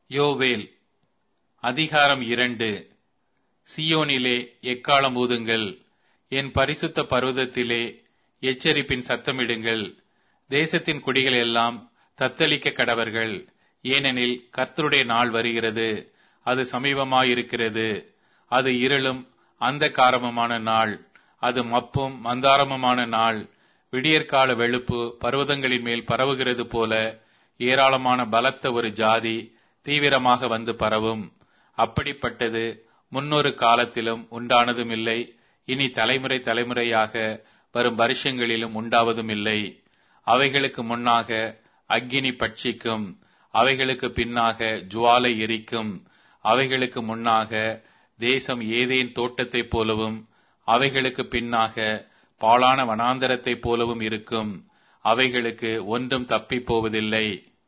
யோவேல் அதிகாரம் 2. சீயோனிலே எக்காளம் ஊதுங்கள், என் பரிசுத்த பர்வதத்திலே எச்சரிப்பின் சத்தமிடுங்கள். தேசத்தின் குடிகள் எல்லாம் தத்தளிக்க கடவர்கள். ஏனெனில் கர்த்தருடைய நாள் வருகிறது, அது சமீபமாயிருக்கிறது. அது இருளும் அந்தகாரமுமான நாள், அது மப்பும் மந்தாரமுமான நாள். விடியற்கால வெளுப்பு பர்வதங்களின் மேல் பரவுகிறது போல ஏராளமான பலத்த ஒரு ஜாதி தீவிரமாக வந்து பரவும். அப்படிப்பட்டது முன்னொரு காலத்திலும் உண்டானதும் இல்லை, இனி தலைமுறை தலைமுறையாக வரும் வருஷங்களிலும் உண்டாவதும் இல்லை. அவைகளுக்கு முன்னாக அக்கினி பட்சிக்கும், அவைகளுக்கு பின்னாக ஜுவாலை எரிக்கும். அவைகளுக்கு முன்னாக தேசம் ஏதேன் தோட்டத்தைப் போலவும், அவைகளுக்கு பின்னாக பாழான வனாந்தரத்தைப் போலவும் இருக்கும். அவைகளுக்கு ஒன்றும் தப்பிப் போவதில்லை.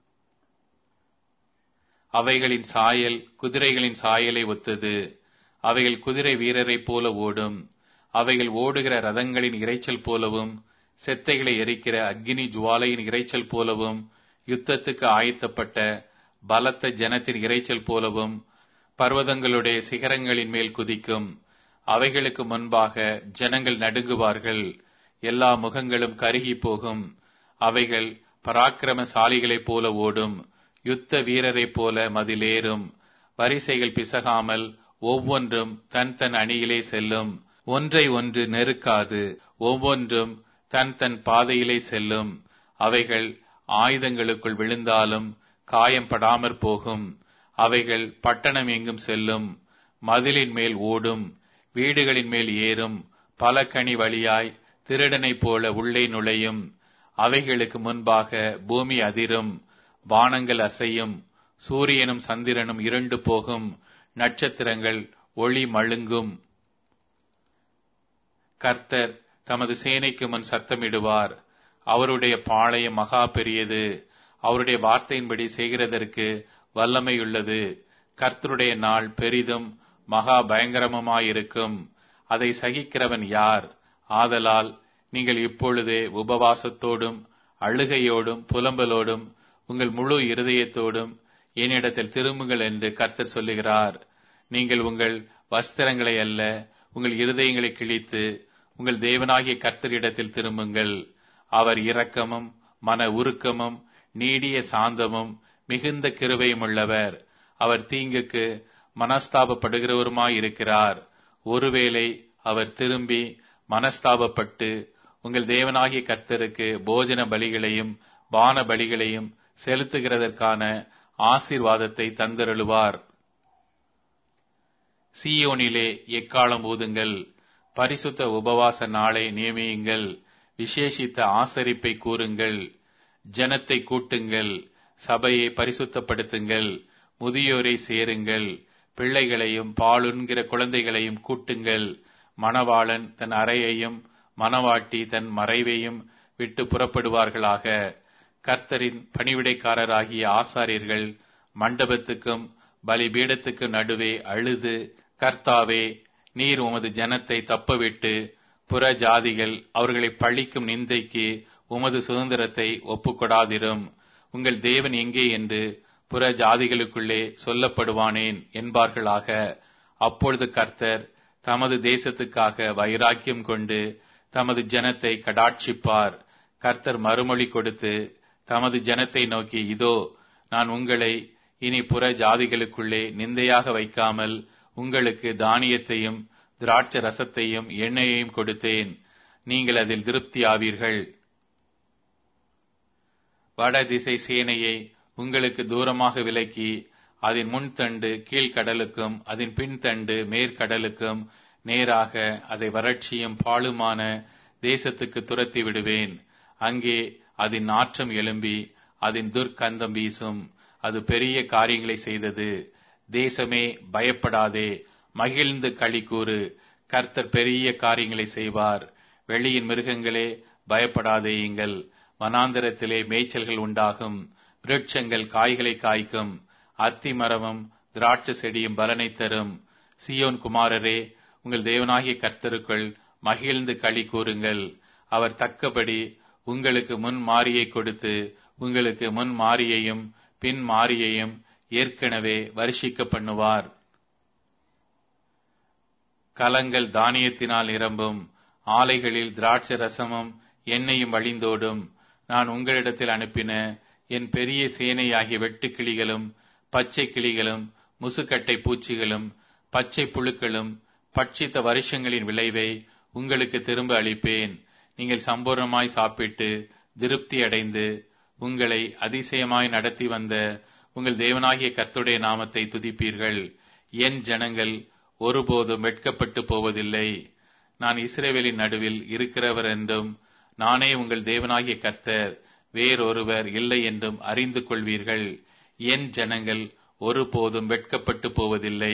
அவைகளின் சாயல் குதிரைகளின் சாயலை ஒத்தது. அவைகள் குதிரை வீரரைப் போல ஓடும். அவைகள் ஓடுகிற ரதங்களின் இரைச்சல் போலவும், செத்தைகளை எரிக்கிற அக்கினி ஜுவாலையின் இரைச்சல் போலவும், யுத்தத்துக்கு ஆயத்தப்பட்ட பலத்த ஜனத்தின் இரைச்சல் போலவும் பர்வதங்களுடைய சிகரங்களின் மேல் குதிக்கும். அவைகளுக்கு முன்பாக ஜனங்கள் நடுங்குவார்கள், எல்லா முகங்களும் கருகி போகும். அவைகள் பராக்கிரமசாலிகளைப் போல ஓடும், யுத்த வீரரைப் போல மதிலேறும். வரிசைகள் பிசகாமல் ஒவ்வொன்றும் தன் தன் அணியிலே செல்லும். ஒன்றை ஒன்று நெருக்காது, ஒவ்வொன்றும் தன் தன் பாதையிலே செல்லும். அவைகள் ஆயுதங்களுக்குள் விழுந்தாலும் காயம்படாமற் போகும். அவைகள் பட்டணம் எங்கும் செல்லும், மதிலின் மேல் ஓடும், வீடுகளின் மேல் ஏறும். பல கனி வழியாய் திருடனைப் போல உள்ளே நுழையும். அவைகளுக்கு முன்பாக பூமி அதிரும், வானங்கள் அசையும். சூரியனும் சந்திரனும் இருண்டு போகும், நட்சத்திரங்கள் ஒளி மழுங்கும். கர்த்தர் தமது சேனைக்கு முன் சத்தமிடுவார். அவருடைய பாளையம் மகா பெரியது, அவருடைய வார்த்தையின்படி செய்கிறதற்கு வல்லமையுள்ளது. கர்த்தருடைய நாள் பெரிதும் மகா பயங்கரமுமாயிருக்கும், அதை சகிக்கிறவன் யார்? ஆதலால் நீங்கள் இப்பொழுதே உபவாசத்தோடும் அழுகையோடும் புலம்பலோடும் உங்கள் முழு இருதயத்தோடும் என்னிடத்தில் திரும்புங்கள் என்று கர்த்தர் சொல்லுகிறார். நீங்கள் உங்கள் வஸ்திரங்களை அல்ல, உங்கள் இருதயங்களை கிழித்து உங்கள் தேவனாகிய கர்த்தரிடத்தில் திரும்புங்கள். அவர் இரக்கமும் மன உருக்கமும் நீடிய சாந்தமும் மிகுந்த கிருபையும் உள்ளவர். அவர் தீங்குக்கு மனஸ்தாபப்படுகிறவருமாயிருக்கிறார். ஒருவேளை அவர் திரும்பி மனஸ்தாபப்பட்டு உங்கள் தேவனாகிய கர்த்தருக்கு போஜன பலிகளையும் பான பலிகளையும் செலுத்துகிறதற்கான ஆசீர்வாதத்தை தந்தருளுவார். சீயோனிலே எக்காளம் ஊதுங்கள், பரிசுத்த உபவாச நாளை நியமியுங்கள், விசேஷித்த ஆசரிப்பை கூறுங்கள். ஜனத்தை கூட்டுங்கள், சபையை பரிசுத்தப்படுத்துங்கள், முதியோரை சேருங்கள், பிள்ளைகளையும் பாலுண்கிற குழந்தைகளையும் கூட்டுங்கள். மணவாளன் தன் அறையையும் மணவாட்டி தன் மறைவையும் விட்டு புறப்படுவார்களாக. கர்த்தரின் பணிவிடைக்காரராகிய ஆசாரியர்கள் மண்டபத்துக்கும் பலிபீடத்துக்கு நடுவே அழுது, கர்த்தாவே, நீர் உமது ஜனத்தை தப்பவிட்டு புற ஜாதிகள் அவர்களை பழிக்கும் நிந்தைக்கு உமது சுதந்திரத்தை ஒப்புக்கொடாதிரும். உங்கள் தேவன் எங்கே என்று புற ஜாதிகளுக்குள்ளே சொல்லப்படுவானேன் என்பார்களாக. அப்பொழுது கர்த்தர் தமது தேசத்துக்காக வைராக்கியம் கொண்டு தமது ஜனத்தை கடாட்சிப்பார். கர்த்தர் மறுமொழி கொடுத்து தமது ஜனத்தை நோக்கி, இதோ, நான் உங்களை இனி புற ஜாதிகளுக்குள்ளே நிந்தையாக வைக்காமல் உங்களுக்கு தானியத்தையும் திராட்சை ரசத்தையும் எண்ணெயையும் கொடுத்தேன், நீங்கள் அதில் திருப்தி ஆவீர்கள். வடதிசை சேனையை உங்களுக்கு தூரமாக விலக்கி அதன் முன்தண்டு கீழ்கடலுக்கும் அதன் பின்தண்டு மேற்கடலுக்கும் நேராக அதை வறட்சியும் பாழுமான தேசத்துக்கு துரத்தி விடுவேன். அங்கே அதன் நாற்றம் எழும்பி அதன் துர்க்கந்தம் வீசும். அது பெரிய காரியங்களை செய்தது. தேசமே, பயப்படாதே, மகிழ்ந்து களி கூறு. கர்த்தர் பெரிய காரியங்களை செய்வார். வெளியின் மிருகங்களே, பயப்படாதேயுங்கள். வனாந்தரத்திலே மேய்ச்சல்கள் உண்டாகும், விருட்சங்கள் காய்களை காய்க்கும், அத்தி மரமும் திராட்சை செடியும் பலனை தரும். சீயோன் குமாரரே, உங்கள் தேவனாகிய கர்த்தருக்குள் மகிழ்ந்து களி கூறுங்கள். அவர் தக்கபடி உங்களுக்கு முன் மாரியை கொடுத்து உங்களுக்கு முன் மாரியையும் பின் மாரியையும் ஏற்கனவே வருஷிக்க பண்ணுவார். கலங்கள் தானியத்தினால் நிரம்பும், ஆலைகளில் திராட்சை ரசமும் எண்ணெயும் வழிந்தோடும். நான் உங்களிடத்தில் அனுப்பின என் பெரிய சேனையாகிய வெட்டுக்கிளிகளும் பச்சை கிளிகளும் முசுக்கட்டை பூச்சிகளும் பச்சை புழுக்களும் பட்சித்த வருஷங்களின் விளைவை உங்களுக்கு திரும்ப அளிப்பேன். நீங்கள் சம்பூர்ணமாய் சாப்பிட்டு திருப்தி அடைந்து உங்களை அதிசயமாய் நடத்தி வந்த உங்கள் தேவனாகிய கர்த்தருடைய நாமத்தை துதிப்பீர்கள். என் ஜனங்கள் ஒருபோதும் வெட்கப்பட்டு போவதில்லை. நான் இஸ்ரவேலின் நடுவில் இருக்கிறவர் என்றும் நானே உங்கள் தேவனாகிய கர்த்தர், வேறொருவர் இல்லை என்றும் அறிந்து கொள்வீர்கள். என் ஜனங்கள் ஒருபோதும் வெட்கப்பட்டு போவதில்லை.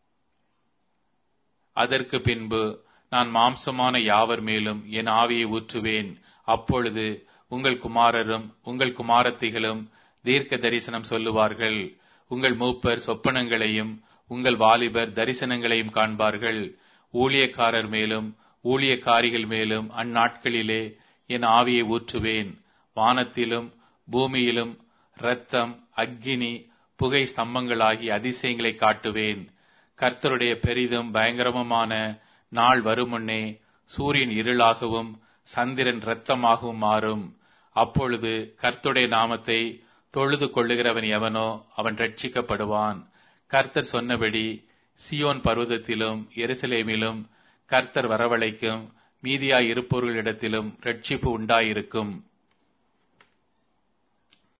அதற்கு பின்பு நான் மாம்சமான யாவர் மேலும் என் ஆவியை ஊற்றுவேன். அப்பொழுது உங்கள் குமாரரும் உங்கள் குமாரத்திகளும் தீர்க்க தரிசனம் சொல்லுவார்கள். உங்கள் மூப்பர் சொப்பனங்களையும் உங்கள் வாலிபர் தரிசனங்களையும் காண்பார்கள். ஊழியக்காரர் மேலும் ஊழியக்காரிகள் மேலும் அந்நாட்களிலே என் ஆவியை ஊற்றுவேன். வானத்திலும் பூமியிலும் இரத்தம், அக்கினி, புகை ஸ்தம்பங்களாகி அதிசயங்களை காட்டுவேன். கர்த்தருடைய பெரிதும் பயங்கரமுமான நாள் வருமுன்னே சூரியன் இருளாகவும் சந்திரன் இரத்தமாகவும் மாறும். அப்பொழுது கர்த்தருடைய நாமத்தை தொழுது கொள்ளுகிறவன் எவனோ அவன் ரட்சிக்கப்படுவான். கர்த்தர் சொன்னபடி சியோன் பர்வதத்திலும் எருசலேமிலும் கர்த்தர் வரவழைக்கும் மீதியாய் இருப்பவர்களிடத்திலும் ரட்சிப்பு உண்டாயிருக்கும்.